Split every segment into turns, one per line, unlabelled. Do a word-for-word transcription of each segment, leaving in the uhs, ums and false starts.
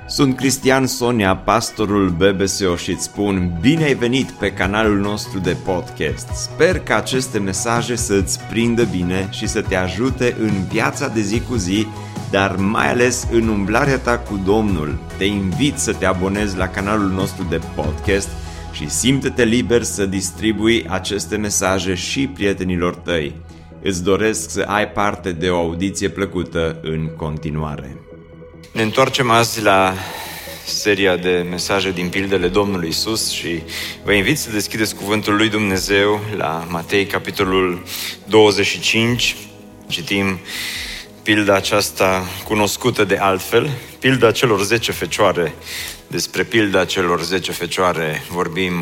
Sunt Cristian Sonia, pastorul B B S O și îți spun bine ai venit pe canalul nostru de podcast. Sper că aceste mesaje să îți prindă bine și să te ajute în viața de zi cu zi, dar mai ales în umblarea ta cu Domnul. Te invit să te abonezi la canalul nostru de podcast și simte-te liber să distribui aceste mesaje și prietenilor tăi. Îți doresc să ai parte de o audiție plăcută în continuare. Ne întoarcem azi la seria de mesaje din pildele Domnului Iisus și vă invit să deschideți cuvântul lui Dumnezeu la Matei, capitolul douăzeci și cinci. Citim pilda aceasta cunoscută de altfel, pilda celor zece fecioare. Despre pilda celor zece fecioare vorbim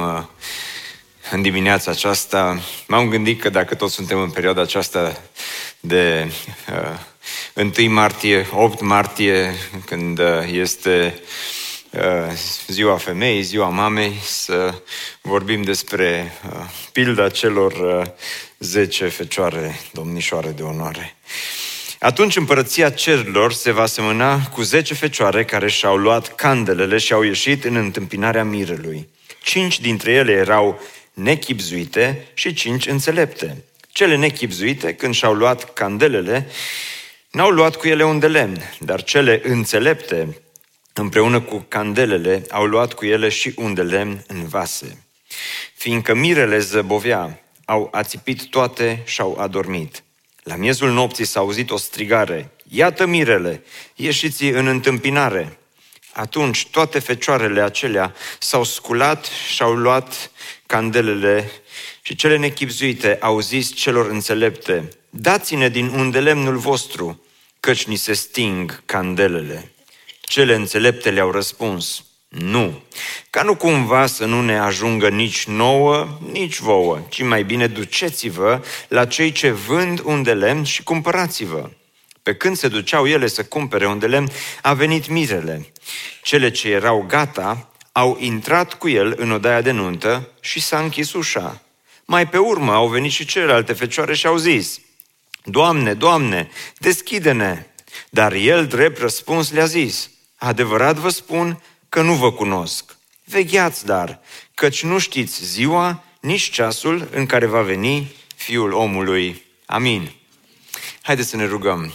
în dimineața aceasta. M-am gândit că dacă tot suntem în perioada aceasta de uh, întâi martie, opt martie, când este uh, ziua femeii, ziua mamei, să vorbim despre uh, pilda celor uh, zece fecioare, domnișoare de onoare. Atunci împărăția cerurilor se va semăna cu zece fecioare care și-au luat candelele și au ieșit în întâmpinarea mirelui. Cinci dintre ele erau nechibzuite și cinci înțelepte. Cele nechibzuite, când și-au luat candelele, n-au luat cu ele un de lemn, dar cele înțelepte, împreună cu candelele, au luat cu ele și un de lemn în vase. Fiindcă mirele zăbovea, au ațipit toate și au adormit. La miezul nopții s-a auzit o strigare: iată mirele, ieșiți în întâmpinare! Atunci toate fecioarele acelea s-au sculat și au luat candelele și cele nechibzuite au zis celor înțelepte: dați-ne din unde lemnul vostru, căci ni se sting candelele. Cele înțelepte le-au răspuns: nu, ca nu cumva să nu ne ajungă nici nouă, nici vouă, ci mai bine duceți-vă la cei ce vând un de lemn și cumpărați-vă. Pe când se duceau ele să cumpere un de lemn, a venit mirele. Cele ce erau gata au intrat cu el în odaia de nuntă și s-a închis ușa. Mai pe urmă au venit și celelalte fecioare și au zis: Doamne, Doamne, deschide-ne! Dar el, drept răspuns, le-a zis: adevărat vă spun că nu vă cunosc. Vegheați dar, căci nu știți ziua, nici ceasul în care va veni Fiul omului. Amin. Haideți să ne rugăm.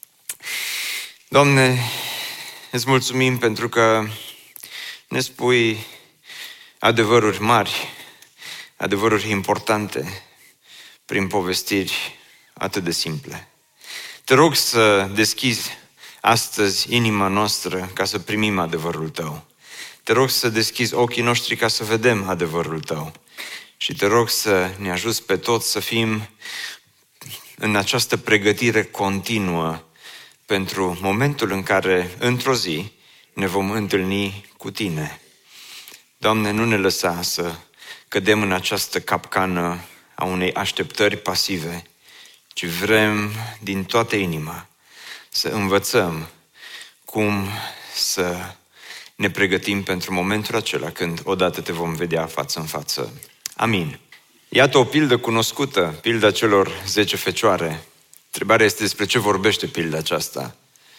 Doamne, îți mulțumim pentru că ne spui adevăruri mari, adevăruri importante prin povestiri atât de simple. Te rog să deschizi astăzi inima noastră ca să primim adevărul Tău. Te rog să deschizi ochii noștri ca să vedem adevărul Tău. Și te rog să ne ajuți pe toți să fim în această pregătire continuă pentru momentul în care, într-o zi, ne vom întâlni cu Tine. Doamne, nu ne lăsa să cădem în această capcană a unei așteptări pasive, ci vrem din toată inima să învățăm cum să ne pregătim pentru momentul acela când odată Te vom vedea față în față. Amin. Iată o pildă cunoscută, pilda celor zece fecioare. Întrebarea este: despre ce vorbește pilda aceasta?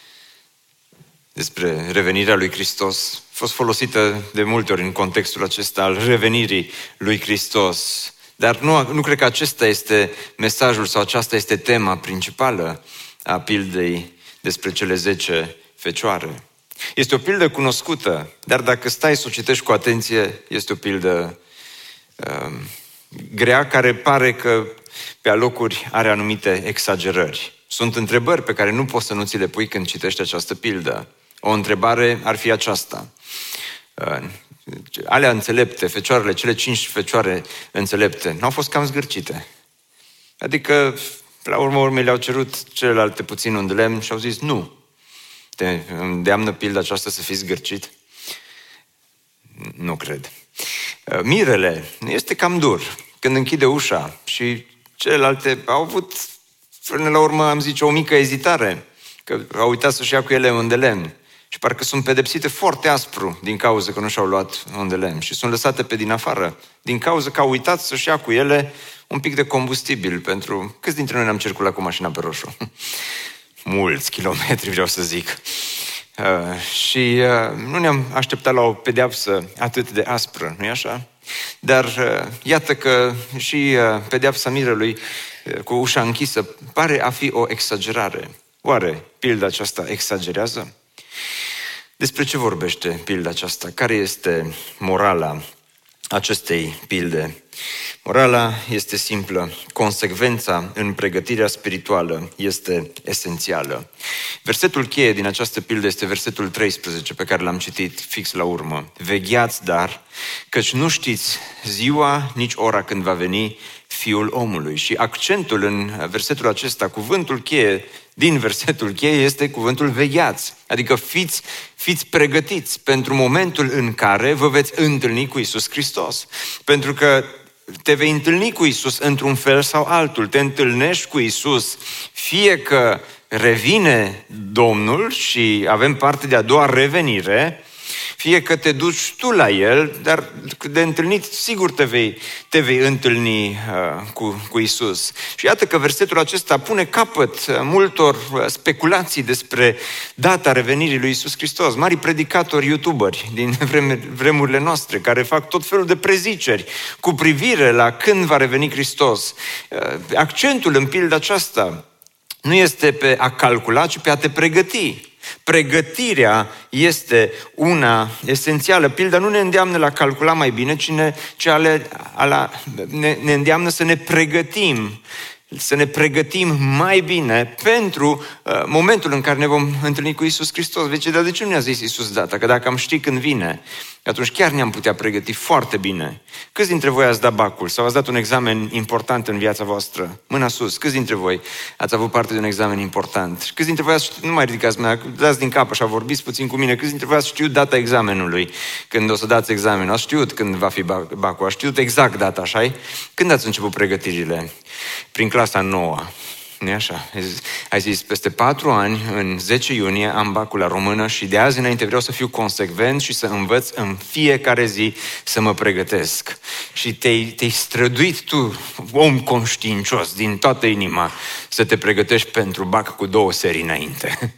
Despre revenirea lui Hristos. A fost folosită de multe ori în contextul acesta al revenirii lui Hristos. Dar nu, nu cred că acesta este mesajul sau aceasta este tema principală a pildei despre cele zece fecioare. Este o pildă cunoscută, dar dacă stai să o citești cu atenție, este o pildă uh, grea, care pare că pe alocuri are anumite exagerări. Sunt întrebări pe care nu poți să nu ți le pui când citești această pildă. O întrebare ar fi aceasta: uh, alea înțelepte, fecioarele, cele cinci fecioare înțelepte, n-au fost cam zgârcite? Adică, la urmă urmei, le-au cerut celelalte puțin un de lemn și au zis nu. Te îndeamnă pilda aceasta să fii zgârcit? Nu cred. Mirele este cam dur când închide ușa și celelalte au avut, până la urmă, am zice, o mică ezitare, că au uitat să-și ia cu ele un de lemn. Și parcă sunt pedepsite foarte aspru din cauza că nu și-au luat un de lemn și sunt lăsate pe din afară din cauza că au uitat să-și ia cu ele un pic de combustibil pentru... Câți dintre noi ne-am circulat cu mașina pe roșu? Mulți kilometri, vreau să zic. și nu ne-am așteptat la o pedeapsă atât de aspră, nu-i așa? Dar iată că și pedeapsa mirelui cu ușa închisă pare a fi o exagerare. Oare pilda aceasta exagerează? Despre ce vorbește pilda aceasta? Care este morala acestei pilde? Morala este simplă. Consecvența în pregătirea spirituală este esențială. Versetul cheie din această pildă este versetul treisprezece, pe care l-am citit fix la urmă. Vegheați, dar, căci nu știți ziua, nici ora când va veni Fiul omului. Și accentul în versetul acesta, cuvântul cheie din versetul cheie este cuvântul vegheați. Adică fiți, fiți pregătiți pentru momentul în care vă veți întâlni cu Iisus Hristos. Pentru că te vei întâlni cu Iisus într-un fel sau altul. Te întâlnești cu Iisus, fie că revine Domnul și avem parte de a doua revenire, fie că te duci tu la El, dar de întâlnit sigur te vei, te vei întâlni uh, cu, cu Iisus. Și iată că versetul acesta pune capăt multor speculații despre data revenirii lui Iisus Hristos. Mari predicatori, youtuberi din vremurile noastre, care fac tot felul de preziceri cu privire la când va reveni Hristos. Uh, accentul în pilda aceasta nu este pe a calcula, ci pe a te pregăti. Pregătirea este una esențială. Pilda nu ne îndeamnă la calcula mai bine, ci, ne, ci ale, ala, ne, ne îndeamnă să ne pregătim, să ne pregătim mai bine pentru uh, momentul în care ne vom întâlni cu Iisus Hristos. Vezi, dar de ce nu ne-a zis Iisus data? Că dacă am ști când vine, atunci chiar ne-am putea pregăti foarte bine. Câți dintre voi ați dat bacul sau ați dat un examen important în viața voastră? Mâna sus. Câți dintre voi ați avut parte de un examen important? Câți dintre voi ați știut, nu mai ridicați mâna, dați din cap așa, vorbiți puțin cu mine. Câți dintre voi ați știut data examenului? Când o să dați examenul, ați știut când va fi bacul, ați știut exact data, așa-i? Când ați început pregătirile? Prin clasa nouă. Nu-i așa? Ai zis, peste patru ani, în zece iunie, am bacul la română și de azi înainte vreau să fiu consecvent și să învăț în fiecare zi să mă pregătesc. Și te-ai, te-ai străduit tu, om conștiincios, din toată inima, să te pregătești pentru bac cu două serii înainte.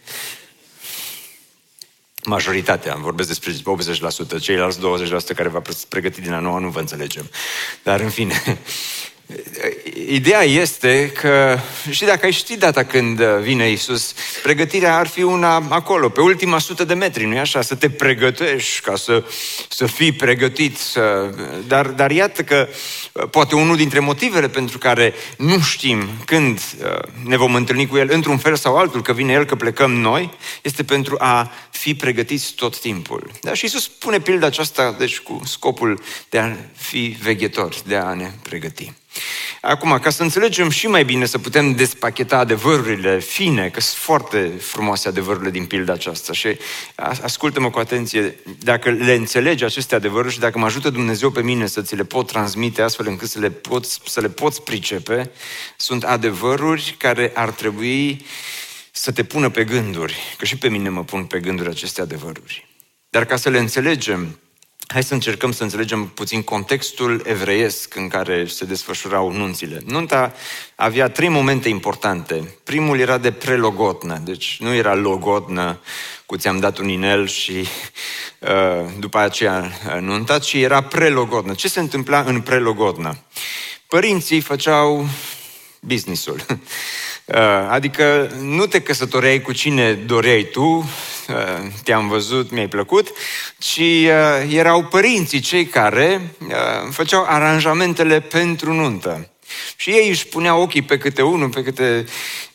Majoritatea, vorbesc despre optzeci la sută, ceilalți douăzeci la sută care v-a pregătit din a noua, nu vă înțelegem. Dar în fine... Ideea este că și dacă ai ști data când vine Iisus, pregătirea ar fi una acolo, pe ultima sută de metri, nu-i așa? Să te pregătești ca să, să fii pregătit. Să... Dar, dar iată că poate unul dintre motivele pentru care nu știm când ne vom întâlni cu El, într-un fel sau altul, că vine El, că plecăm noi, este pentru a fi pregătiți tot timpul. Da? Și Iisus pune pilda aceasta, deci cu scopul de a fi veghetori, de a ne pregăti. Acum, ca să înțelegem și mai bine, să putem despacheta adevărurile fine, că sunt foarte frumoase adevărurile din pilda aceasta și ascultă-mă cu atenție, dacă le înțelegi aceste adevăruri și dacă mă ajută Dumnezeu pe mine să ți le pot transmite astfel încât să le poți, să le poți pricepe, sunt adevăruri care ar trebui să te pună pe gânduri, că și pe mine mă pun pe gânduri aceste adevăruri. Dar ca să le înțelegem, hai să încercăm să înțelegem puțin contextul evreiesc în care se desfășurau nunțile. Nunta avea trei momente importante. Primul era de prelogotnă, deci nu era logodnă cu ți-am dat un inel și uh, după aceea nunta, ci era prelogodnă. Ce se întâmpla în prelogodnă? Părinții făceau business-ul. Adică nu te căsătoreai cu cine doreai tu, te-am văzut, mi-ai plăcut, ci erau părinții cei care făceau aranjamentele pentru nuntă. Și ei își puneau ochii pe câte unul, pe câte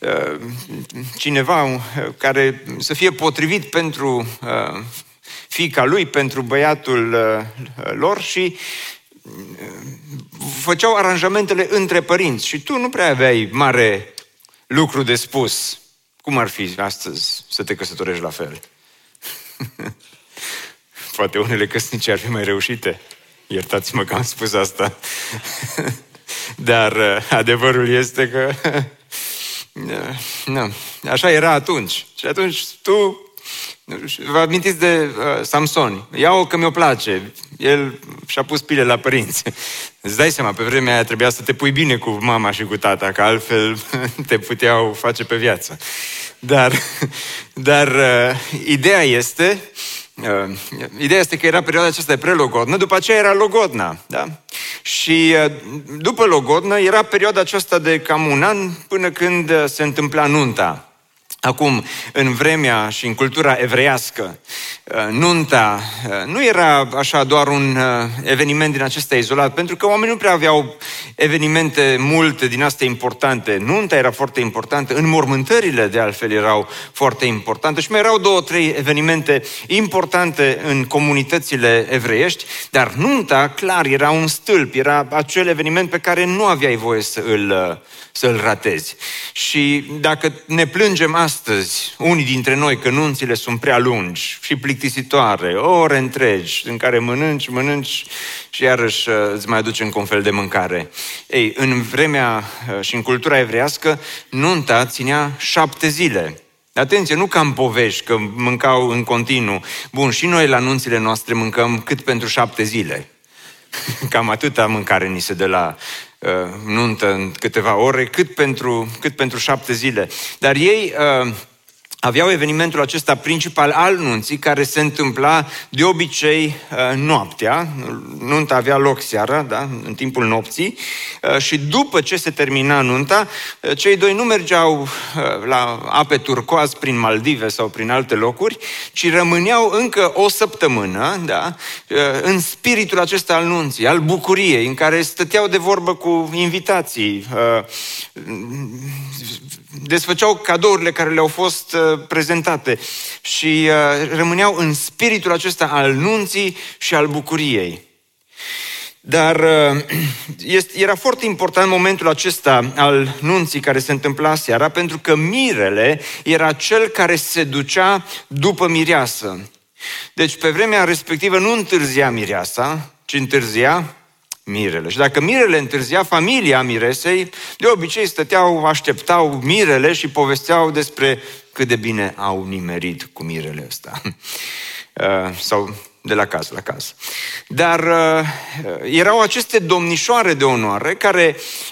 cineva care să fie potrivit pentru fiica lui, pentru băiatul lor și făceau aranjamentele între părinți. Și tu nu prea aveai mare lucru de spus. Cum ar fi astăzi să te căsătorești la fel? Poate unele căsnicii ar fi mai reușite. Iertați-mă că am spus asta. Dar adevărul este că nu, așa era atunci. Și atunci tu
Vă amintiți de uh, Samson? Ia-o că mi-o place. El și-a pus pile la părinți. Îți dai seama, pe vremea aia trebuia să te pui bine cu mama și cu tata, că altfel te puteau face pe viață. Dar, dar uh, ideea este... Uh, ideea este că era perioada aceasta de prelogodnă, după aceea era logodna, da? Și uh, după logodnă era perioada aceasta de cam un an până când uh, se întâmpla nunta. Acum, în vremea și în cultura evreiască, nunta nu era așa doar un eveniment din acesta izolat, pentru că oamenii nu prea aveau evenimente multe din astea importante. Nunta era foarte importantă, înmormântările de altfel erau foarte importante și mai erau două, trei evenimente importante în comunitățile evreiești, dar nunta, clar, era un stâlp, era acel eveniment pe care nu aveai voie să îl, să-l ratezi. Și dacă ne plângem astăzi, unii dintre noi, că nunțile sunt prea lungi și plictisitoare, ore întregi, în care mănânci, mănânci și iarăși îți mai aduce încă un fel de mâncare. Ei, în vremea și în cultura evreiască, nunta ținea șapte zile. Atenție, nu ca în povești, că mâncau în continuu. Bun, și noi la nunțile noastre mâncăm cât pentru șapte zile. Cam atâta mâncare ni se dă la uh, nuntă în câteva ore, cât pentru, cât pentru șapte zile. Dar ei uh, aveau evenimentul acesta principal al nunții, care se întâmpla de obicei uh, noaptea. Nunta avea loc seara, da? În timpul nopții, uh, și după ce se termina nunta, uh, cei doi nu mergeau uh, la ape turcoaz prin Maldive sau prin alte locuri, ci rămâneau încă o săptămână, da? uh, în spiritul acesta al nunții, al bucuriei, în care stăteau de vorbă cu invitații, uh, desfăceau cadourile care le-au fost uh, prezentate și uh, rămâneau în spiritul acesta al nunții și al bucuriei. Dar uh, este, era foarte important momentul acesta al nunții care se întâmpla seara, pentru că mirele era cel care se ducea după mireasă. Deci pe vremea respectivă nu întârzia mireasa, ci întârzia mirele. Și dacă mirele întârzia, familia miresei de obicei stăteau, așteptau mirele și povesteau despre cât de bine au nimerit cu mirele ăsta. Sau de la caz la caz. Dar erau aceste domnișoare de onoare care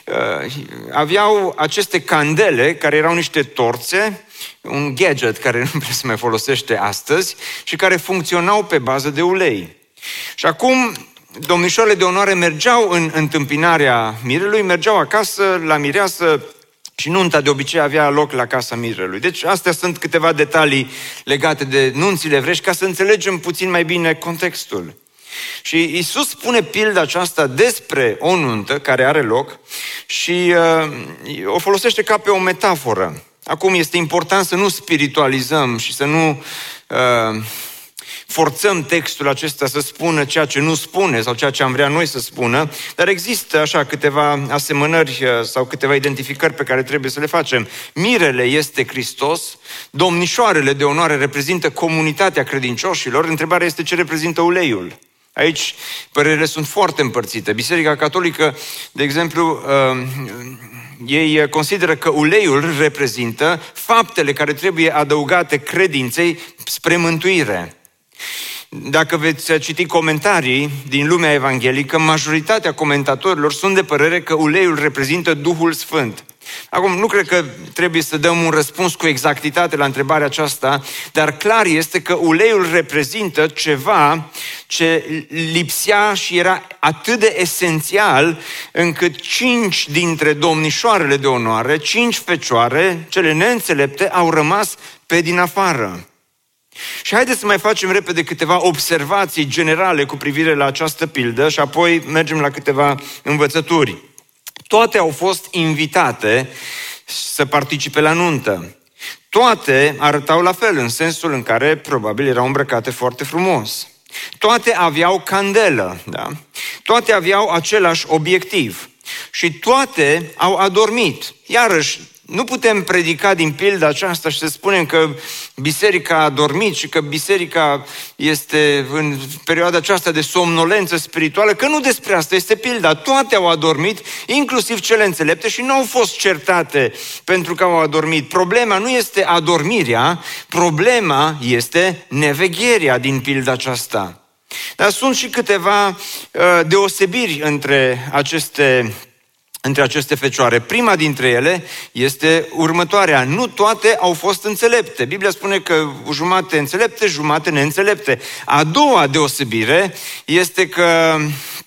aveau aceste candele, care erau niște torțe, un gadget care nu prea se mai folosește astăzi și care funcționau pe bază de ulei. Și acum domnișoarele de onoare mergeau în întâmpinarea mirelui, mergeau acasă la mireasă și nunta de obicei avea loc la casa mirelui. Deci astea sunt câteva detalii legate de nunțile evrești ca să înțelegem puțin mai bine contextul. Și Iisus spune pilda aceasta despre o nuntă care are loc și uh, o folosește ca pe o metaforă. Acum este important să nu spiritualizăm și să nu Uh, forțăm textul acesta să spună ceea ce nu spune sau ceea ce am vrea noi să spună, dar există așa câteva asemănări sau câteva identificări pe care trebuie să le facem. Mirele este Hristos, domnișoarele de onoare reprezintă comunitatea credincioșilor, întrebarea este ce reprezintă uleiul. Aici părerile sunt foarte împărțite. Biserica Catolică, de exemplu, ei consideră că uleiul reprezintă faptele care trebuie adăugate credinței spre mântuire. Dacă veți citi comentarii din lumea evanghelică, majoritatea comentatorilor sunt de părere că uleiul reprezintă Duhul Sfânt. Acum, nu cred că trebuie să dăm un răspuns cu exactitate la întrebarea aceasta, dar clar este că uleiul reprezintă ceva ce lipsea și era atât de esențial încât cinci dintre domnișoarele de onoare, cinci fecioare, cele neînțelepte, au rămas pe din afară. Și haideți să mai facem repede câteva observații generale cu privire la această pildă și apoi mergem la câteva învățături. Toate au fost invitate să participe la nuntă. Toate arătau la fel, în sensul în care probabil erau îmbrăcate foarte frumos. Toate aveau candelă, da? Toate aveau același obiectiv. Și toate au adormit. Iarăși, Nu putem predica din pilda aceasta și să spunem că biserica a dormit și că biserica este în perioada aceasta de somnolență spirituală, că nu despre asta este pilda. Toate au adormit, inclusiv cele înțelepte, și nu au fost certate pentru că au adormit. Problema nu este adormirea, problema este nevegherea din pilda aceasta. Dar sunt și câteva uh, deosebiri între aceste între aceste fecioare. Prima dintre ele este următoarea. Nu toate au fost înțelepte. Biblia spune că jumate înțelepte, jumate neînțelepte. A doua deosebire este că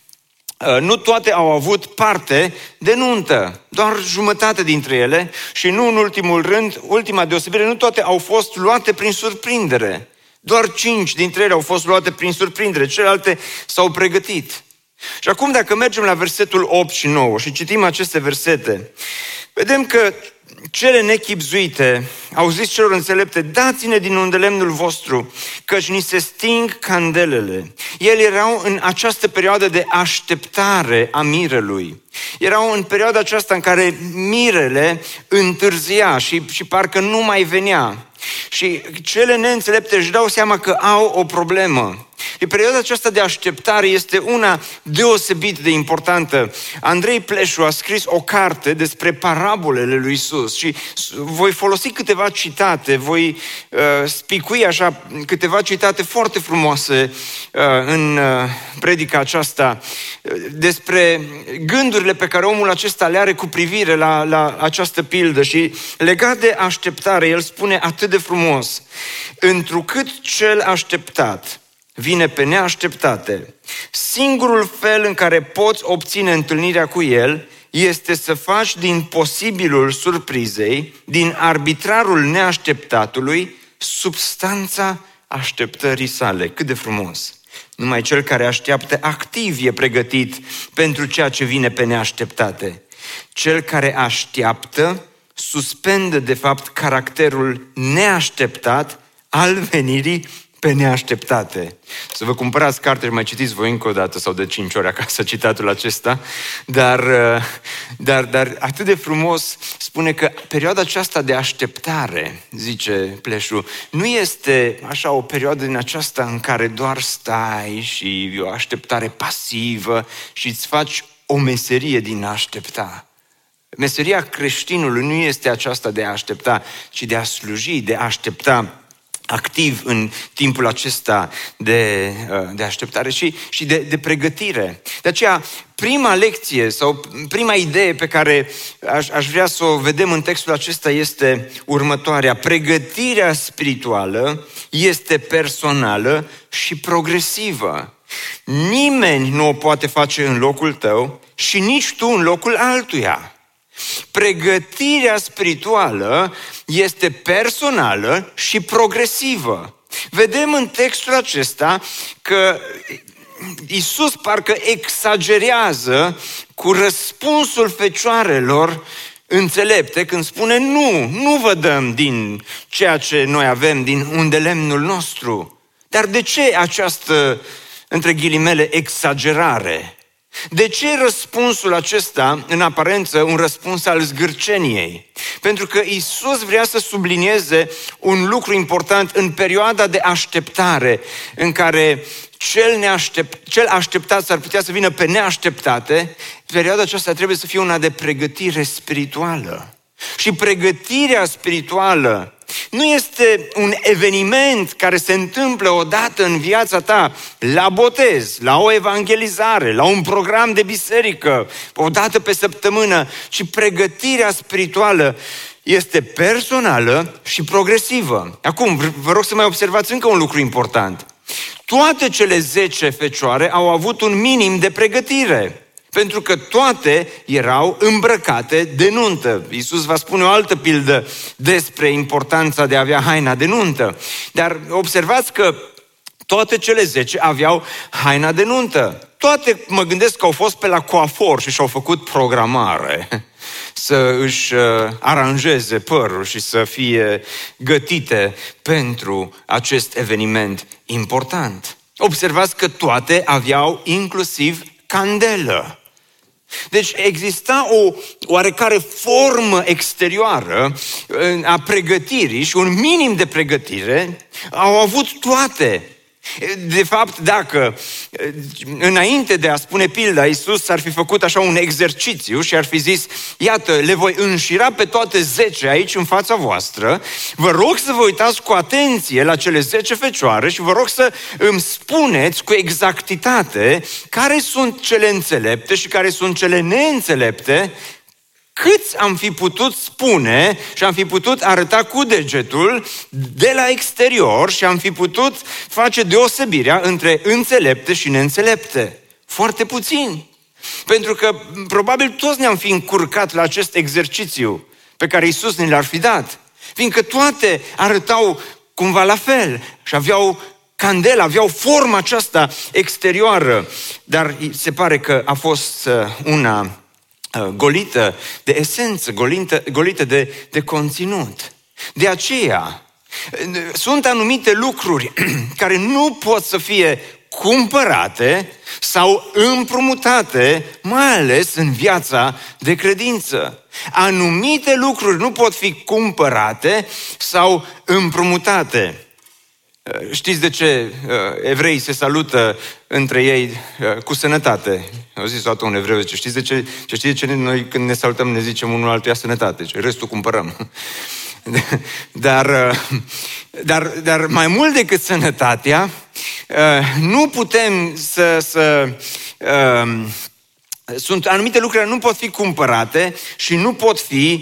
nu toate au avut parte de nuntă. Doar jumătate dintre ele și nu în ultimul rând, ultima deosebire, nu toate au fost luate prin surprindere. Doar cinci dintre ele au fost luate prin surprindere. Celelalte s-au pregătit. Și acum dacă mergem la versetul opt și nouă și citim aceste versete, vedem că cele nechibzuite au zis celor înțelepte: dați-ne din undelemnul vostru, căci ni se sting candelele. Ele erau în această perioadă de așteptare a mirelui. Erau în perioada aceasta în care mirele întârzia și, și parcă nu mai venea. Și cele neînțelepte își dau seama că au o problemă. Și perioada aceasta de așteptare este una deosebit de importantă. Andrei Pleșu a scris o carte despre parabolele lui Iisus și voi folosi câteva citate, voi uh, spicui așa câteva citate foarte frumoase uh, în uh, predica aceasta uh, despre gândurile pe care omul acesta le are cu privire la, la această pildă. Și legat de așteptare, el spune atât de frumos: întrucât cel așteptat vine pe neașteptate, singurul fel în care poți obține întâlnirea cu el este să faci din posibilul surprizei, din arbitrarul neașteptatului, substanța așteptării sale. Cât de frumos! Numai cel care așteaptă activ e pregătit pentru ceea ce vine pe neașteptate. Cel care așteaptă suspendă de fapt caracterul neașteptat al venirii pe neașteptate. Să vă cumpărați carte și mai citiți voi încă o dată sau de cinci ori acasă citatul acesta, dar, dar, dar atât de frumos spune că perioada aceasta de așteptare, zice Pleșu, nu este așa o perioadă din aceasta în care doar stai și e o așteptare pasivă și îți faci o meserie din a aștepta. Meseria creștinului nu este aceasta de a aștepta, ci de a sluji, de a aștepta activ în timpul acesta de, de așteptare și, și de, de pregătire. De aceea, prima lecție sau prima idee pe care aș, aș vrea să o vedem în textul acesta este următoarea. Pregătirea spirituală este personală și progresivă. Nimeni nu o poate face în locul tău și nici tu în locul altuia. Pregătirea spirituală este personală și progresivă. Vedem în textul acesta că Iisus parcă exagerează cu răspunsul fecioarelor înțelepte când spune: nu, nu vă dăm din ceea ce noi avem, din undelemnul nostru. Dar de ce această, între ghilimele, exagerare? De ce răspunsul acesta, în aparență, un răspuns al zgârceniei? Pentru că Iisus vrea să sublinieze un lucru important în perioada de așteptare, în care cel, neaștept, cel așteptat s-ar putea să vină pe neașteptate. Perioada aceasta trebuie să fie una de pregătire spirituală. Și pregătirea spirituală nu este un eveniment care se întâmplă odată în viața ta, la botez, la o evangelizare, la un program de biserică, odată pe săptămână, ci pregătirea spirituală este personală și progresivă. Acum, vă rog să mai observați încă un lucru important. Toate cele zece fecioare au avut un minim de pregătire, pentru că toate erau îmbrăcate de nuntă. Iisus va spune o altă pildă despre importanța de a avea haina de nuntă. Dar observați că toate cele zece aveau haina de nuntă. Toate, mă gândesc că au fost pe la coafor și și-au făcut programare să își aranjeze părul și să fie gătite pentru acest eveniment important. Observați că toate aveau inclusiv candelă. Deci exista o oarecare formă exterioară a pregătirii și un minim de pregătire au avut toate. De fapt, dacă înainte de a spune pilda, Iisus ar fi făcut așa un exercițiu și ar fi zis, iată, le voi înșira pe toate zece aici în fața voastră, vă rog să vă uitați cu atenție la cele zece fecioare și vă rog să îmi spuneți cu exactitate care sunt cele înțelepte și care sunt cele neînțelepte, câți am fi putut spune și am fi putut arăta cu degetul de la exterior și am fi putut face deosebirea între înțelepte și neînțelepte. Foarte puțini. Pentru că probabil toți ne-am fi încurcat la acest exercițiu pe care Iisus ne l-ar fi dat. Fiindcă toate arătau cumva la fel și aveau candela, aveau forma aceasta exterioară. Dar se pare că a fost una golită de esență, golită, golită de, de conținut. De aceea, sunt anumite lucruri care nu pot să fie cumpărate sau împrumutate, mai ales în viața de credință. Anumite lucruri nu pot fi cumpărate sau împrumutate. Știți de ce evreii se salută între ei cu sănătate? Au zis o dată un evreu, zice, știți de ce, știți de ce noi când ne salutăm ne zicem unul altuia sănătate? Zice, restul cumpărăm. Dar, dar, dar mai mult decât sănătatea, nu putem să... să sunt anumite lucruri care nu pot fi cumpărate și nu pot fi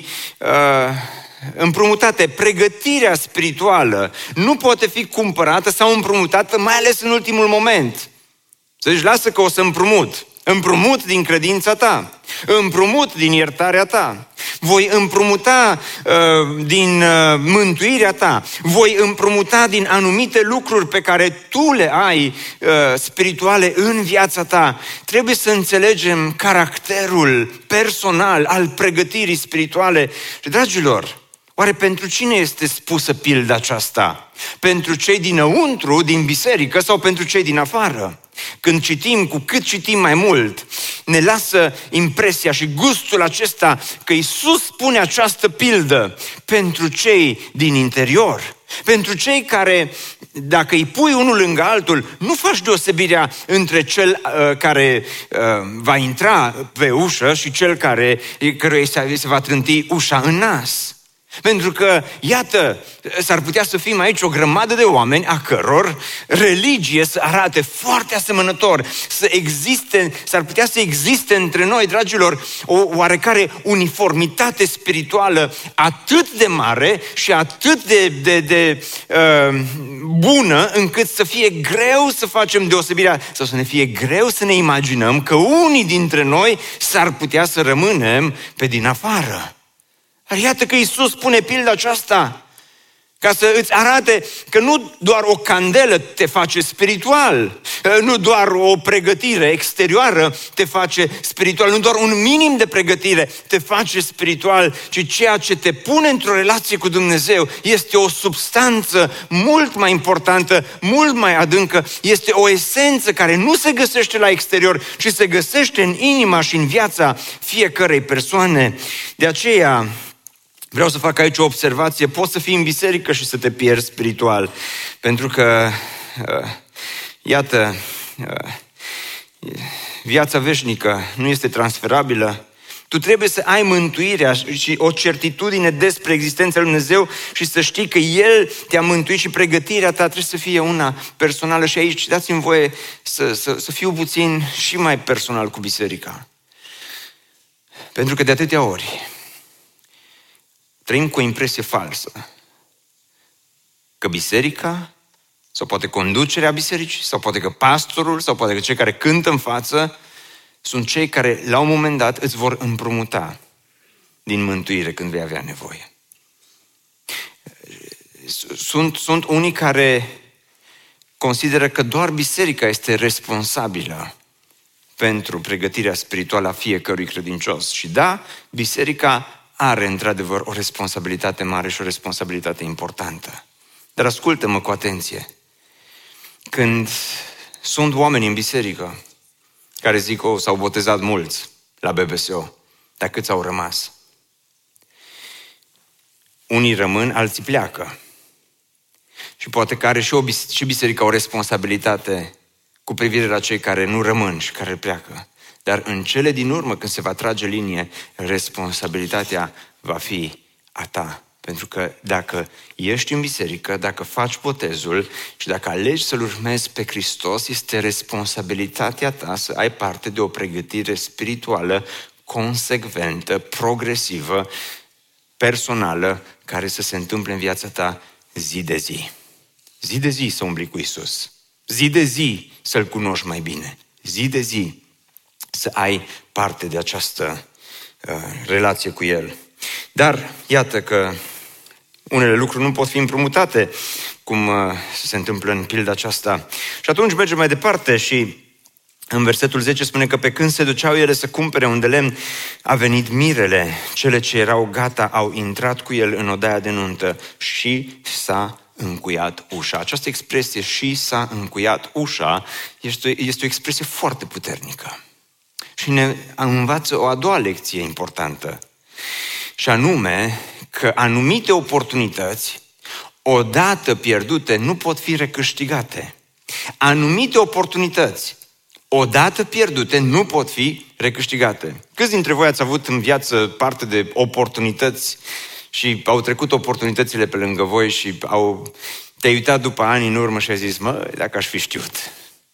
împrumutate. Pregătirea spirituală nu poate fi cumpărată sau împrumutată, mai ales în ultimul moment. Deci lasă că o să împrumut. Împrumut din credința ta. Împrumut din iertarea ta. Voi împrumuta uh, din uh, mântuirea ta. Voi împrumuta din anumite lucruri pe care tu le ai uh, spirituale în viața ta. Trebuie să înțelegem caracterul personal al pregătirii spirituale. Și, dragilor, oare pentru cine este spusă pilda aceasta? Pentru cei dinăuntru, din biserică, sau pentru cei din afară? Când citim, cu cât citim mai mult, ne lasă impresia și gustul acesta că Iisus spune această pildă pentru cei din interior. Pentru cei care, dacă îi pui unul lângă altul, nu faci deosebirea între cel uh, care uh, va intra pe ușă și cel care, căruia se va trânti ușa în nas. Pentru că, iată, s-ar putea să fim aici o grămadă de oameni a căror religie să arate foarte asemănător, să existe, s-ar putea să existe între noi, dragilor, o oarecare uniformitate spirituală atât de mare și atât de, de, de uh, bună, încât să fie greu să facem deosebirea sau să ne fie greu să ne imaginăm că unii dintre noi s-ar putea să rămânem pe din afară. Dar iată că Iisus spune pilda aceasta ca să îți arate că nu doar o candelă te face spiritual, nu doar o pregătire exterioară te face spiritual, nu doar un minim de pregătire te face spiritual, ci ceea ce te pune într-o relație cu Dumnezeu este o substanță mult mai importantă, mult mai adâncă, este o esență care nu se găsește la exterior, ci se găsește în inima și în viața fiecărei persoane. De aceea, vreau să fac aici o observație. Poți să fii în biserică și să te pierzi spiritual. Pentru că, uh, iată, uh, viața veșnică nu este transferabilă. Tu trebuie să ai mântuirea și o certitudine despre existența lui Dumnezeu și să știi că El te-a mântuit și pregătirea ta trebuie să fie una personală. Și aici dați-mi voie să, să, să fiu puțin și mai personal cu biserica. Pentru că de atâtea ori trăim cu o impresie falsă că biserica, sau poate conducerea bisericii, sau poate că pastorul, sau poate că cei care cântă în față, sunt cei care la un moment dat îți vor împrumuta din mântuire când vei avea nevoie. Sunt, sunt unii care consideră că doar biserica este responsabilă pentru pregătirea spirituală a fiecărui credincios. Și da, biserica are într-adevăr o responsabilitate mare și o responsabilitate importantă. Dar ascultă-mă cu atenție. Când sunt oameni în biserică care zic, oh, s-au botezat mulți, la B B S O, dar câți au rămas? Unii rămân, alții pleacă. Și poate că are și, o, și biserica o responsabilitate cu privire la cei care nu rămân și care pleacă. Dar în cele din urmă, când se va trage linie, responsabilitatea va fi a ta. Pentru că dacă ești în biserică, dacă faci botezul și dacă alegi să-L urmezi pe Hristos, este responsabilitatea ta să ai parte de o pregătire spirituală consecventă, progresivă, personală, care să se întâmple în viața ta zi de zi. Zi de zi să umbli cu Iisus. Zi de zi să-L cunoști mai bine. Zi de zi să ai parte de această uh, relație cu El. Dar iată că unele lucruri nu pot fi împrumutate, cum uh, se întâmplă în pilda aceasta. Și atunci mergem mai departe și în versetul zece spune că pe când se duceau ele să cumpere un de lemn, a venit mirele. Cele ce erau gata au intrat cu el în odaia de nuntă și s-a încuiat ușa. Această expresie, și s-a încuiat ușa, este, este o expresie foarte puternică. Și ne învață o a doua lecție importantă. Și anume că anumite oportunități, odată pierdute, nu pot fi recâștigate. Anumite oportunități, odată pierdute, nu pot fi recâștigate. Câți dintre voi ați avut în viață parte de oportunități și au trecut oportunitățile pe lângă voi și au, te-ai uitat după ani în urmă și ai zis, mă, dacă aș fi știut.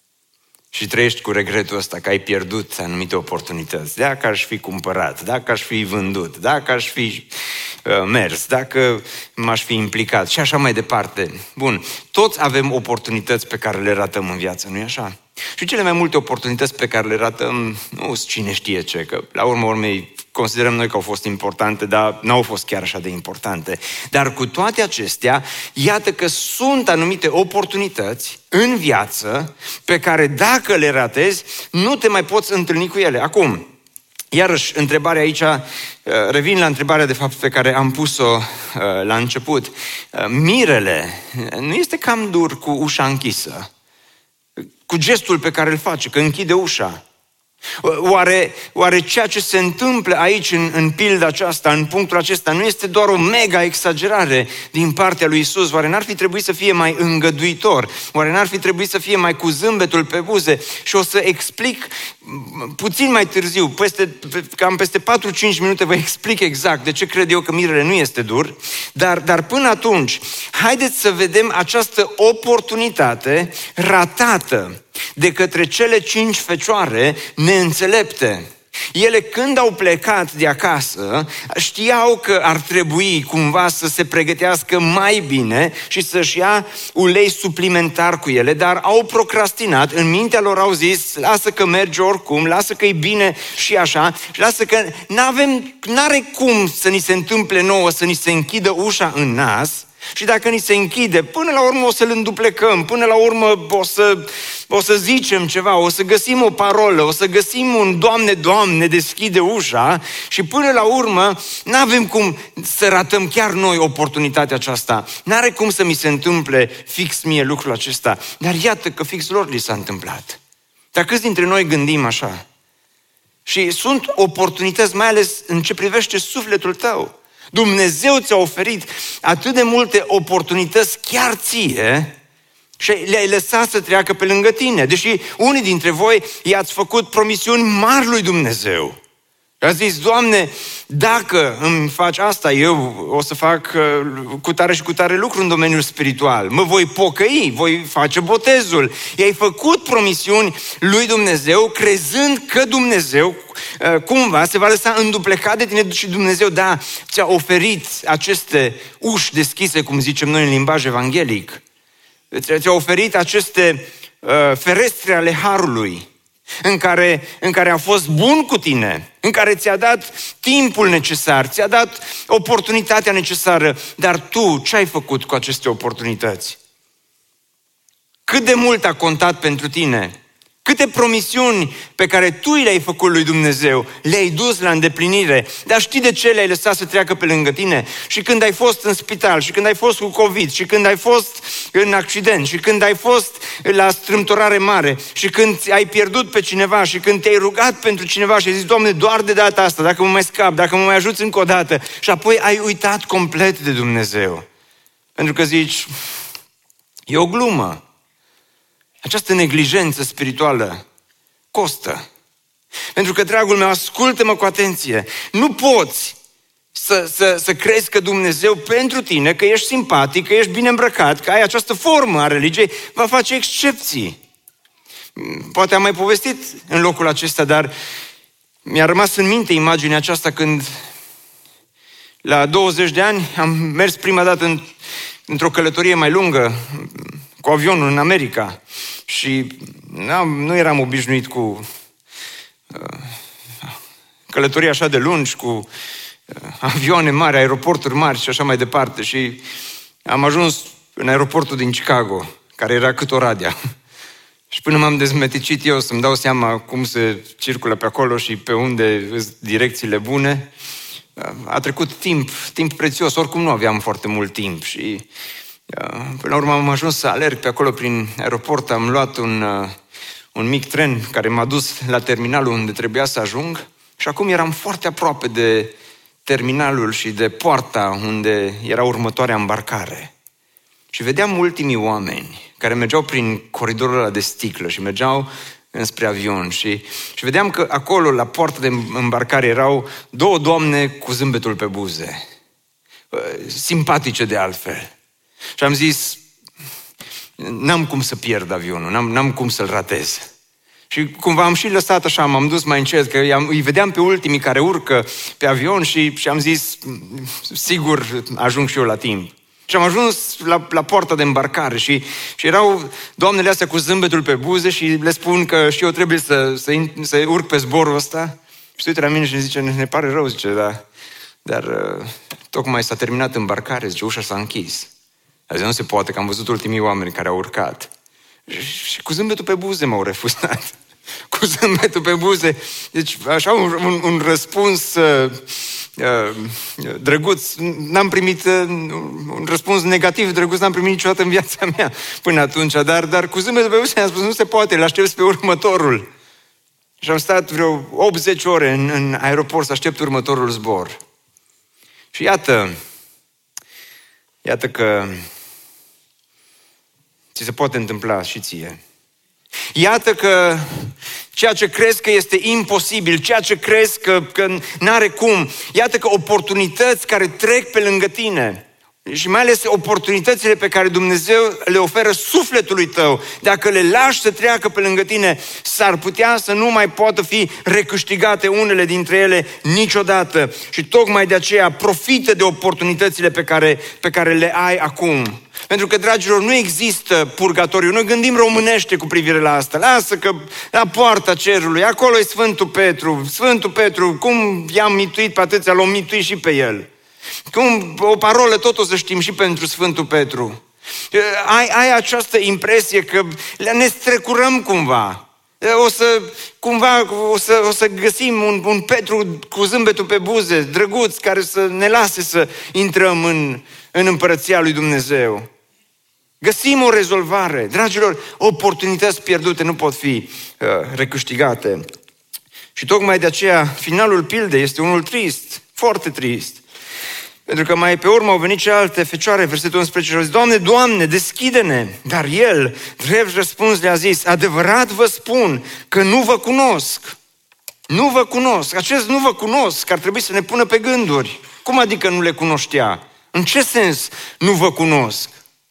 Și trăiești cu regretul ăsta că ai pierdut anumite oportunități. Dacă aș fi cumpărat, dacă aș fi vândut, dacă aș fi uh, mers, dacă m-aș fi implicat și așa mai departe. Bun, toți avem oportunități pe care le ratăm în viață, nu-i așa? Și cele mai multe oportunități pe care le ratăm, nu cine știe ce, că la urmă urmei considerăm noi că au fost importante, dar n-au fost chiar așa de importante. Dar cu toate acestea, iată că sunt anumite oportunități în viață pe care dacă le ratezi, nu te mai poți întâlni cu ele. Acum, iarăși, întrebarea aici, revin la întrebarea de fapt pe care am pus-o la început. Mirele nu este cam dur cu ușa închisă? Cu gestul pe care îl face, că închide ușa. Oare, oare ceea ce se întâmplă aici în, în pilda aceasta, în punctul acesta, nu este doar o mega exagerare din partea lui Iisus? Oare n-ar fi trebuit să fie mai îngăduitor? Oare n-ar fi trebuit să fie mai cu zâmbetul pe buze? Și o să explic puțin mai târziu, peste, cam peste patru-cinci minute vă explic exact de ce cred eu că mirele nu este dur, dar, dar până atunci, haideți să vedem această oportunitate ratată de către cele cinci fecioare neînțelepte. Ele când au plecat de acasă, știau că ar trebui cumva să se pregătească mai bine și să-și ia ulei suplimentar cu ele, dar au procrastinat, în mintea lor au zis, lasă că merge oricum, lasă că e bine și așa, lasă că n-avem, n-are cum să ni se întâmple nouă, să ni se închidă ușa în nas. Și dacă ni se închide, până la urmă o să-l înduplecăm, până la urmă o să, o să zicem ceva, o să găsim o parolă, o să găsim un Doamne, Doamne, deschide ușa și până la urmă n-avem cum să ratăm chiar noi oportunitatea aceasta. N-are cum să mi se întâmple fix mie lucrul acesta, dar iată că fix lor li s-a întâmplat. Dar câți dintre noi gândim așa? Și sunt oportunități, mai ales în ce privește sufletul tău. Dumnezeu ți-a oferit atât de multe oportunități chiar ție și le-ai lăsat să treacă pe lângă tine. Deși unii dintre voi i-ați făcut promisiuni mari lui Dumnezeu. A zis, Doamne, dacă îmi faci asta, eu o să fac cu tare și cu tare lucru în domeniul spiritual. Mă voi pocăi, voi face botezul. I-ai făcut promisiuni lui Dumnezeu, crezând că Dumnezeu cumva se va lăsa înduplecat de tine și Dumnezeu, da, ți-a oferit aceste uși deschise, cum zicem noi în limbaj evanghelic. Ți-a oferit aceste uh, ferestre ale harului. În care, în care a fost bun cu tine, în care ți-a dat timpul necesar, ți-a dat oportunitatea necesară, dar tu ce ai făcut cu aceste oportunități? Cât de mult a contat pentru tine Câte promisiuni pe care tu le-ai făcut lui Dumnezeu, le-ai dus la îndeplinire, dar știi de ce le-ai lăsat să treacă pe lângă tine? Și când ai fost în spital, și când ai fost cu COVID, și când ai fost în accident, și când ai fost la strâmtorare mare, și când ai pierdut pe cineva, și când te-ai rugat pentru cineva și ai zis, Doamne, doar de data asta, dacă mă mai scap, dacă mă mai ajuți încă o dată, și apoi ai uitat complet de Dumnezeu. Pentru că zici, e o glumă. Această neglijență spirituală costă. Pentru că, dragul meu, ascultă-mă cu atenție. Nu poți să, să, să crezi că Dumnezeu pentru tine, că ești simpatic, că ești bine îmbrăcat, că ai această formă a religiei, va face excepții. Poate am mai povestit în locul acesta, dar mi-a rămas în minte imaginea aceasta când la douăzeci de ani am mers prima dată în, într-o călătorie mai lungă cu avionul în America și nu eram obișnuit cu uh, călătorii așa de lungi, cu uh, avioane mari, aeroporturi mari și așa mai departe. Și am ajuns în aeroportul din Chicago, care era cât Oradea. Și până m-am dezmeticit eu să-mi dau seama cum se circulă pe acolo și pe unde sunt direcțiile bune, a trecut timp, timp prețios, oricum nu aveam foarte mult timp și până la urmă am ajuns să alerg pe acolo prin aeroport, am luat un, un mic tren care m-a dus la terminalul unde trebuia să ajung și acum eram foarte aproape de terminalul și de poarta unde era următoarea îmbarcare. Și vedeam ultimii oameni care mergeau prin coridorul ăla de sticlă și mergeau înspre avion și, și vedeam că acolo, la poarta de îmbarcare, erau două doamne cu zâmbetul pe buze, simpatice de altfel. Și am zis, n-am cum să pierd avionul, n-am, n-am cum să-l ratez. Și cumva am și lăsat așa, m-am dus mai încet, că îi vedeam pe ultimii care urcă pe avion și, și am zis, sigur ajung și eu la timp. Și am ajuns la, la poarta de îmbarcare și, și erau doamnele astea cu zâmbetul pe buze și le spun că și eu trebuie să, să, să urc pe zborul ăsta. Și uite la mine și ne zice, ne pare rău, zice, dar, dar uh, tocmai s-a terminat îmbarcare, zice, ușa s-a închis. Dar zice, nu se poate, că am văzut ultimii oameni care au urcat. Și, și cu zâmbetul pe buze m-au refuzat. Cu zâmbetul pe buze. Deci așa un, un, un răspuns uh, uh, drăguț. N-am primit uh, un răspuns negativ drăguț, n-am primit niciodată în viața mea până atunci, dar, dar cu zâmbetul pe buze am spus, nu se poate, îl aștepți pe următorul. Și am stat vreo optzeci ore în, în aeroport să aștept următorul zbor. Și iată, iată că ți se poate întâmpla și ție. Iată că ceea ce crezi că este imposibil, ceea ce crezi că, că n-are cum, iată că oportunități care trec pe lângă tine și mai ales oportunitățile pe care Dumnezeu le oferă sufletului tău, dacă le lași să treacă pe lângă tine, s-ar putea să nu mai poată fi recâștigate unele dintre ele niciodată. Și tocmai de aceea profită de oportunitățile pe care, pe care le ai acum. Pentru că, dragilor, nu există purgatoriu. Noi gândim românește cu privire la asta. Lasă că la poarta cerului, acolo e Sfântul Petru. Sfântul Petru, cum i-am mituit pe atâția, l-am mituit și pe el. Cum o parolă tot o să știm și pentru Sfântul Petru. Ai, ai această impresie că ne strecurăm cumva. O să, cumva, o să, o să găsim un, un Petru cu zâmbetul pe buze, drăguț, care să ne lase să intrăm în, în împărăția lui Dumnezeu. Găsim o rezolvare. Dragilor, oportunități pierdute nu pot fi uh, recâștigate. Și tocmai de aceea, finalul pildei este unul trist, foarte trist. Pentru că mai pe urmă au venit și alte fecioare, versetul unsprezece, și au zis, Doamne, Doamne, deschide-ne! Dar el, drept răspuns, le-a zis, adevărat vă spun că nu vă cunosc. Nu vă cunosc. Acest nu vă cunosc, că ar trebui să ne pună pe gânduri. Cum adică nu le cunoștea? În ce sens nu vă cunosc?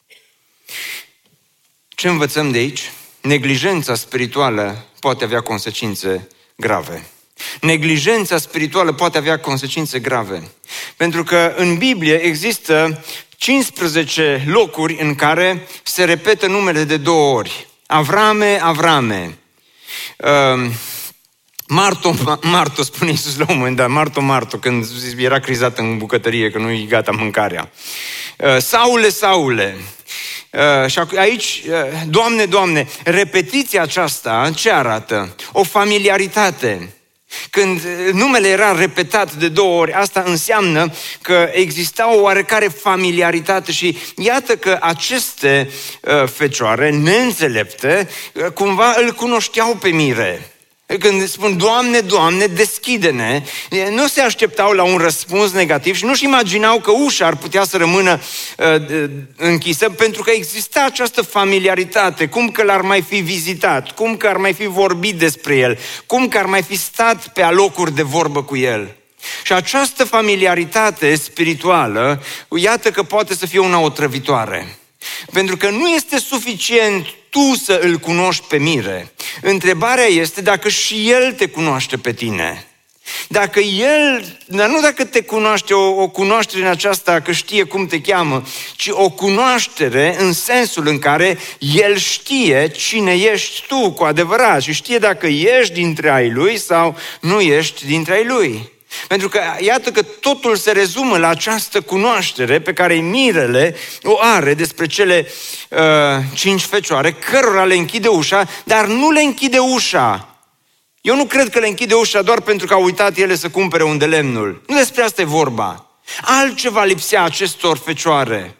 Ce învățăm de aici? Neglijența spirituală poate avea consecințe grave. Neglijența spirituală poate avea consecințe grave. Pentru că în Biblie există cincisprezece locuri în care se repetă numele de două ori. Avrame, Avrame. Uh, Marto, Marto, spune Iisus la un moment dat, Marto, Marto, când era crizat în bucătărie, că nu-i gata mâncarea. Uh, Saule, Saule. Și aici, Doamne, Doamne, repetiția aceasta ce arată? O familiaritate. Când numele era repetat de două ori, asta înseamnă că exista o oarecare familiaritate și iată că aceste fecioare neînțelepte cumva îl cunoșteau pe Mire. Când spun, Doamne, Doamne, deschide-ne, nu se așteptau la un răspuns negativ și nu-și imaginau că ușa ar putea să rămână uh, închisă, pentru că exista această familiaritate, cum că l-ar mai fi vizitat, cum că ar mai fi vorbit despre el, cum că ar mai fi stat pe alocuri de vorbă cu el. Și această familiaritate spirituală, iată că poate să fie una otrăvitoare. Pentru că nu este suficient tu să îl cunoști pe Mire. Întrebarea este dacă și el te cunoaște pe tine. Dacă el, dar nu dacă te cunoaște, o, o cunoaștere în aceasta că știe cum te cheamă, ci o cunoaștere în sensul în care el știe cine ești tu cu adevărat și știe dacă ești dintre ai lui sau nu ești dintre ai lui. Pentru că iată că totul se rezumă la această cunoaștere pe care Mirele o are despre cele uh, cinci fecioare, cărora le închide ușa, dar nu le închide ușa. Eu nu cred că le închide ușa doar pentru că au uitat ele să cumpere un de lemnul. Nu despre asta e vorba. Altceva lipsea acestor fecioare.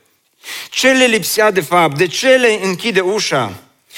Ce le lipsea de fapt? De ce le închide ușa?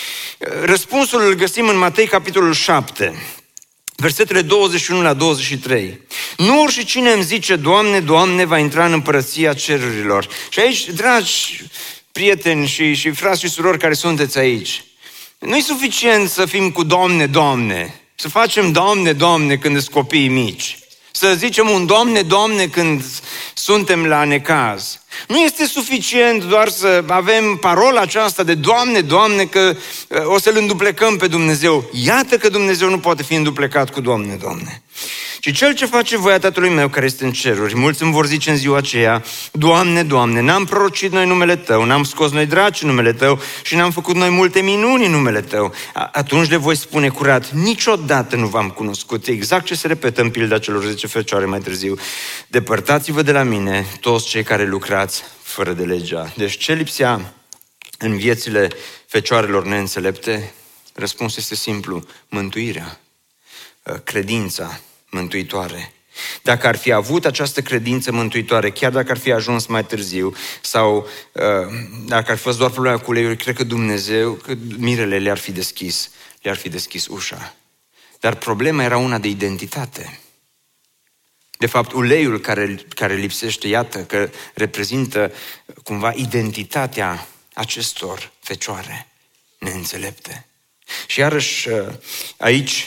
Răspunsul îl găsim în Matei, capitolul șapte. Versetele douăzeci și unu la douăzeci și trei. Nu oricine îmi zice, Doamne, Doamne, va intra în împărăția cerurilor. Și aici, dragi prieteni și, și frați și surori care sunteți aici, nu e suficient să fim cu Doamne, Doamne, să facem Doamne, Doamne când sunt copiii mici, să zicem un Doamne, Doamne când suntem la necaz. Nu este suficient doar să avem parola aceasta de Doamne, Doamne, că o să-L înduplecăm pe Dumnezeu. Iată că Dumnezeu nu poate fi înduplecat cu Doamne, Doamne. Și cel ce face voia Tatălui meu care este în ceruri, mulți îmi vor zice în ziua aceea, Doamne, Doamne, n-am prorocit noi numele Tău, n-am scos noi draci în numele Tău și n-am făcut noi multe minuni în numele Tău. Atunci le voi spune curat, niciodată nu v-am cunoscut. Exact ce se repetă în pilda celor zece fecioare mai târziu. Depărtați-vă de la mine, toți cei care lucrați fără de legea. Deci ce lipsea în viețile fecioarelor neînțelepte? Răspunsul este simplu, mântuirea, credința mântuitoare. Dacă ar fi avut această credință mântuitoare, chiar dacă ar fi ajuns mai târziu sau dacă ar fi fost doar problema cu uleiul, cred că Dumnezeu, că Mirele le-ar fi deschis, le-ar fi deschis ușa. Dar problema era una de identitate. De fapt, uleiul care, care lipsește, iată că reprezintă cumva identitatea acestor fecioare neînțelepte. Și iarăși aici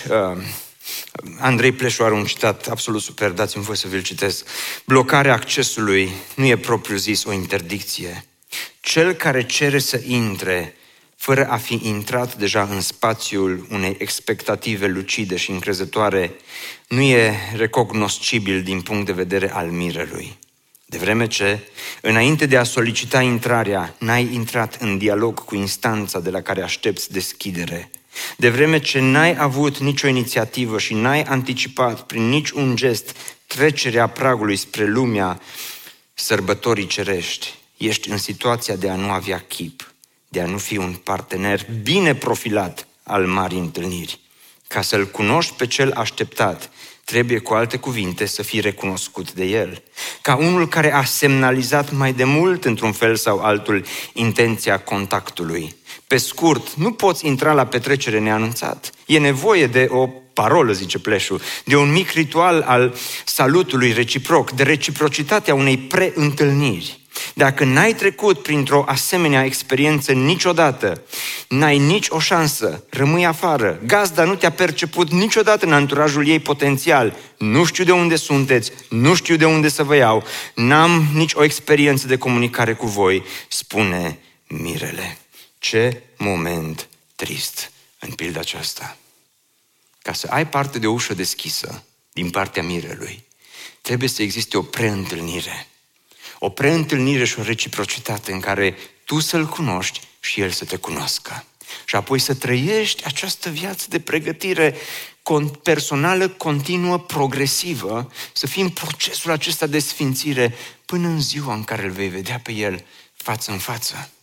Andrei Pleșu are un citat absolut superb, dați-mi voie să vi-l citesc. Blocarea accesului nu e propriu zis o interdicție. Cel care cere să intre fără a fi intrat deja în spațiul unei expectative lucide și încrezătoare, nu e recognoscibil din punct de vedere al mirelui. De vreme ce, înainte de a solicita intrarea, n-ai intrat în dialog cu instanța de la care aștepți deschidere. De vreme ce n-ai avut nicio inițiativă și n-ai anticipat prin nici un gest trecerea pragului spre lumea sărbătorii cerești, ești în situația de a nu avea chip, de a nu fi un partener bine profilat al marii întâlniri. Ca să-L cunoști pe cel așteptat, trebuie, cu alte cuvinte, să fii recunoscut de El. Ca unul care a semnalizat mai de mult, într-un fel sau altul, intenția contactului. Pe scurt, nu poți intra la petrecere neanunțat. E nevoie de o parolă, zice Pleșu, de un mic ritual al salutului reciproc, de reciprocitatea unei preîntâlniri. Dacă n-ai trecut printr-o asemenea experiență niciodată, n-ai nici o șansă, rămâi afară. Gazda nu te-a perceput niciodată în anturajul ei potențial. Nu știu de unde sunteți, nu știu de unde să vă iau, n-am nici o experiență de comunicare cu voi, spune Mirele. Ce moment trist în pilda aceasta. Ca să ai parte de o ușă deschisă din partea Mirelui, trebuie să existe o preîntâlnire. O preîntâlnire și o reciprocitate în care tu să-L cunoști și El să te cunoască. Și apoi să trăiești această viață de pregătire personală, continuă, progresivă, să fii în procesul acesta de sfințire până în ziua în care Îl vei vedea pe El față în față.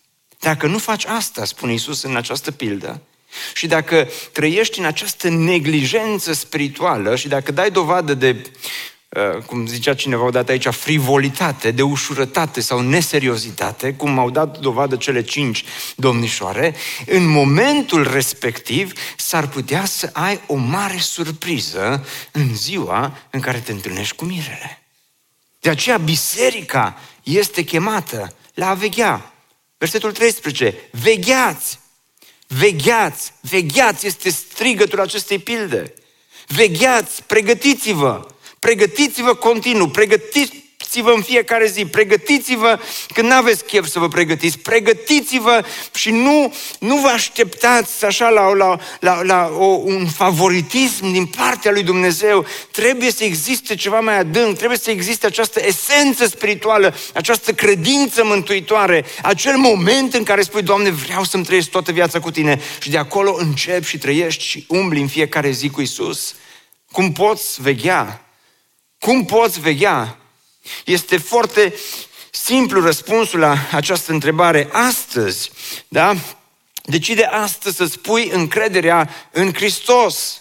Dacă nu faci asta, spune Iisus în această pildă, și dacă trăiești în această neglijență spirituală și dacă dai dovadă de, cum zicea cineva odată aici, frivolitate, de ușurătate sau neseriozitate, cum au dat dovadă cele cinci domnișoare, în momentul respectiv s-ar putea să ai o mare surpriză în ziua în care te întâlnești cu mirele. De aceea biserica este chemată la a veghea. Versetul treisprezece, vegheați, vegheați, vegheați, este strigătul acestei pilde. Vegheați, pregătiți-vă, pregătiți-vă continuu, pregătiți-vă în fiecare zi, pregătiți-vă când n-aveți chef să vă pregătiți, pregătiți-vă și nu, nu vă așteptați așa la, la, la, la o, un favoritism din partea lui Dumnezeu. Trebuie să existe ceva mai adânc, trebuie să existe această esență spirituală, această credință mântuitoare, acel moment în care spui, Doamne, vreau să-mi trăiesc toată viața cu Tine și de acolo începi și trăiești și umbli în fiecare zi cu Iisus. Cum poți veghea? Cum poți veghea? Este foarte simplu răspunsul la această întrebare. Astăzi, da? Decide astăzi să-ți pui încrederea în Hristos.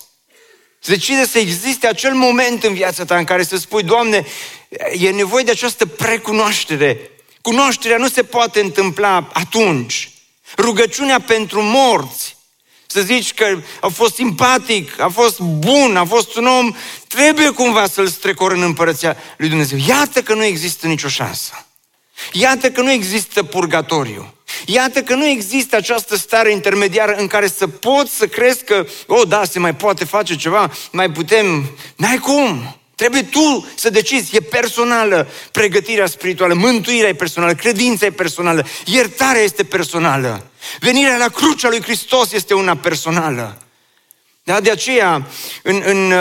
Decide să existe acel moment în viața ta în care să spui, Doamne, e nevoie de această precunoaștere. Cunoașterea nu se poate întâmpla atunci. Rugăciunea pentru morți, să zici că a fost simpatic, a fost bun, a fost un om, trebuie cumva să-l strecor în împărăția lui Dumnezeu. Iată că nu există nicio șansă. Iată că nu există purgatoriu. Iată că nu există această stare intermediară în care să poți să crezi că, oh, da, se mai poate face ceva, mai putem. N-ai cum. Trebuie tu să decizi. E personală pregătirea spirituală, mântuirea e personală, credința e personală, iertarea este personală. Venirea la crucea lui Hristos este una personală. Da? De aceea, în, în,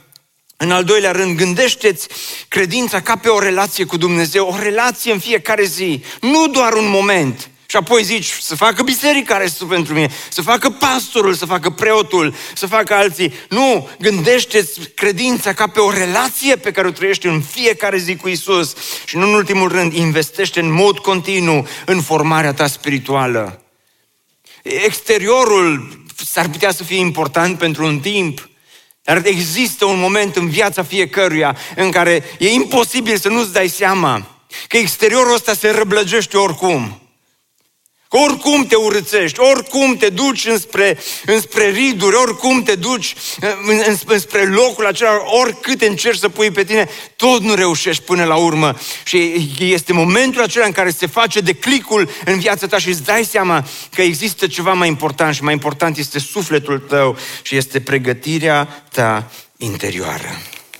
în al doilea rând, gândește-ți credința ca pe o relație cu Dumnezeu, o relație în fiecare zi, nu doar un moment. Și apoi zici, să facă biserica restul pentru mine, să facă pastorul, să facă preotul, să facă alții. Nu, gândește-ți credința ca pe o relație pe care o trăiești în fiecare zi cu Iisus. Și nu în ultimul rând, investește în mod continuu în formarea ta spirituală. Exteriorul s-ar putea să fie important pentru un timp, dar există un moment în viața fiecăruia în care e imposibil să nu-ți dai seama că exteriorul ăsta se răblăgește oricum. Că oricum te urâțești, oricum te duci înspre, înspre riduri, oricum te duci înspre locul acela, oricât încerci să pui pe tine, tot nu reușești până la urmă. Și este momentul acela în care se face declicul în viața ta și îți dai seama că există ceva mai important și mai important este sufletul tău și este pregătirea ta interioară.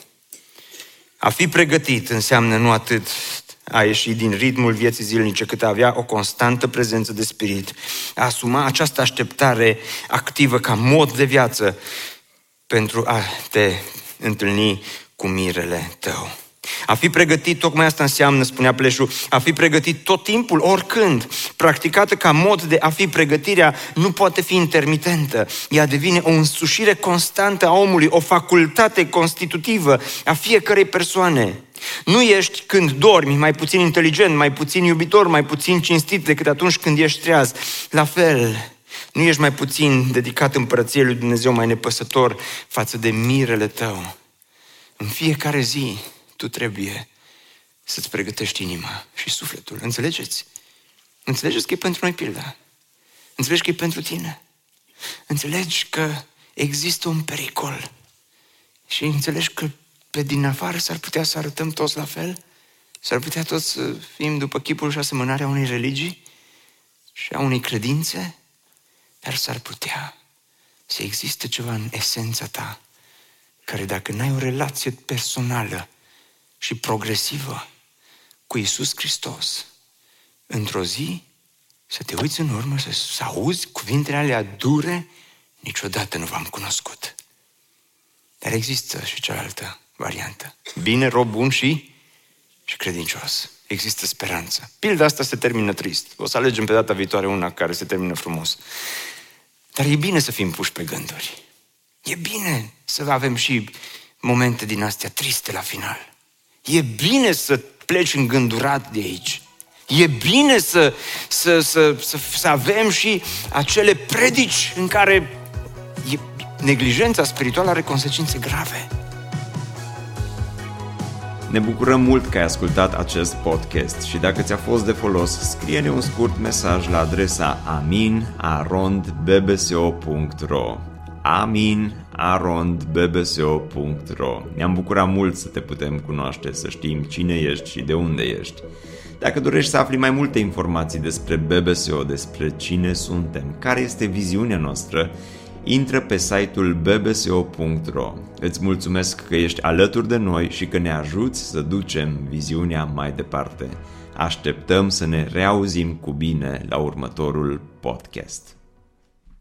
A fi pregătit înseamnă nu atât a ieși din ritmul vieții zilnice, cât a avea o constantă prezență de spirit, a asuma această așteptare activă ca mod de viață pentru a te întâlni cu mirele tău. A fi pregătit, tocmai asta înseamnă, spunea Pleșu, a fi pregătit tot timpul, oricând. Practicată ca mod de a fi, pregătirea nu poate fi intermitentă. Ea devine o însușire constantă a omului, o facultate constitutivă a fiecărei persoane. Nu ești când dormi mai puțin inteligent, mai puțin iubitor, mai puțin cinstit decât atunci când ești treaz. La fel, nu ești mai puțin dedicat împărăției lui Dumnezeu, mai nepăsător față de mirele tău. În fiecare zi tu trebuie să-ți pregătești inima și sufletul. Înțelegeți? Înțelegeți că e pentru noi pilda. Înțelegi că e pentru tine. Înțelegi că există un pericol. Și înțelegi că pe din afară s-ar putea să arătăm toți la fel? S-ar putea toți să fim după chipul și asemănarea unei religii și a unei credințe? Dar s-ar putea să existe ceva în esența ta care, dacă n-ai o relație personală și progresivă cu Iisus Hristos, într-o zi să te uiți în urmă, să, să auzi cuvintele alea dure, niciodată nu v-am cunoscut. Dar există și cealaltă variantă. Bine, rob bun și, și credincios. Există speranță. Pilda asta se termină trist. O să alegem pe data viitoare una care se termină frumos. Dar e bine să fim puși pe gânduri. E bine să avem și momente din astea triste la final. E bine să pleci îngândurat de aici. E bine să, să, să, să, să avem și acele predici în care e, neglijența spirituală are consecințe grave.
Ne bucurăm mult că ai ascultat acest podcast și dacă ți-a fost de folos, scrie-ne un scurt mesaj la adresa amin arond b b s o punct r o amin arond b b s o punct r o. Ne-am bucurat mult să te putem cunoaște, să știm cine ești și de unde ești. Dacă dorești să afli mai multe informații despre B B S O, despre cine suntem, care este viziunea noastră, intră pe site-ul b b s o punct r o. Îți mulțumesc că ești alături de noi și că ne ajuți să ducem viziunea mai departe. Așteptăm să ne reauzim cu bine la următorul podcast.